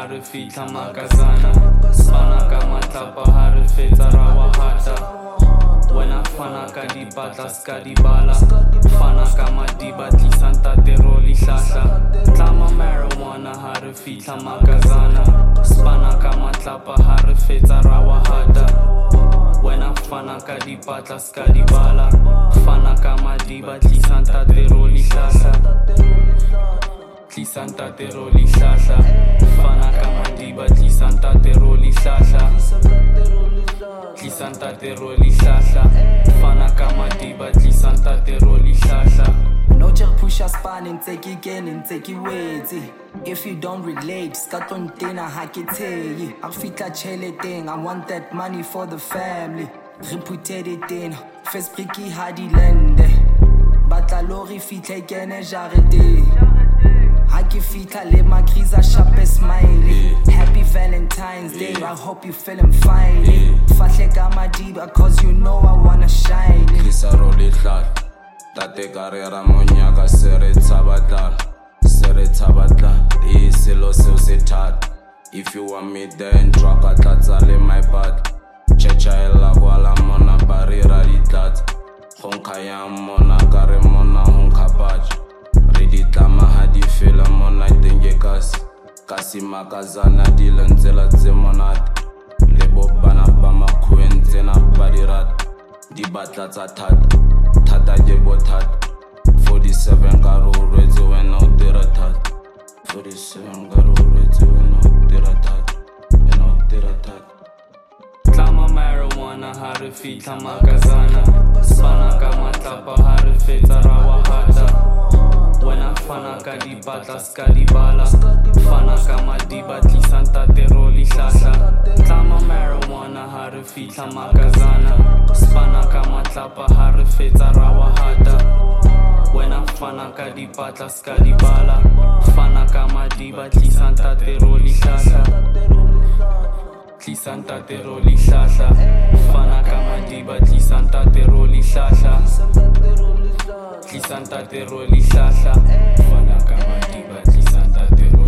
re fihla makazana Fana ka matlapa ha re fetsa ra wa hata Wena fana ka dipatla ska di bala Fana ka madiba tlisa ntate roli hlahla Tlama marijuana ha re fihla makazana Spana ka matlapa ha re fetsa ra wa hata Wena fana ka dipatla ska di bala Fana ka madiba tlisa ntate roli hlahla Tlisa ntate roli hlahla Fana ka madiba tlisa ntate roli hlahla Tlisa ntate roli hlahla Fana ka madiba tlisa ntate roli hlahla No check push us pan and take again and take it wetty. If you don't relate, start on dinner, hack it hey. I fitla thing, I want that money for the family. Reputed in, first bricky hardy lende. Batla lori fitla again and jarete. Haki fitla le ma kriza shape smiley. Happy Valentine's Day, I hope you feeling fine. Fahle ka madiba cause you know I wanna shine. Tate karera monyaka sere tabatla Isilo seo se that If you want me then draka tatsale my bad Checha ela wala mona barira ditlat Honka ya mona kare mona honka badge Redi tlama hadi fela mona tenge Kasi makazana dilentsela tse monate Lebo bana ba makhuen tsena badirat Di batla tsa Tata jebo tat 47 karo rwetse wena o dira tat 47 karo rwetse wena o dira tat Tlama marijuana ha re fihla makazana Spana ka matlapa ha re fetsa ra wa hata Wena fana ka dipatla ska di bala Fana ka madiba tlisa ntate roli hlahla Tlama marijuana ha re fihla makazana Spana ka matlapa ha re fetsa ra wa hata Wena fana ka dipatla ska di bala Fana ka madiba tlisa ntate roli hlahla Tlisa ntate roli hlahla Fana ka madiba tlisa ntate roli hlahla Tlisa ntate roli hlahla Fana ka madiba tlisa ntate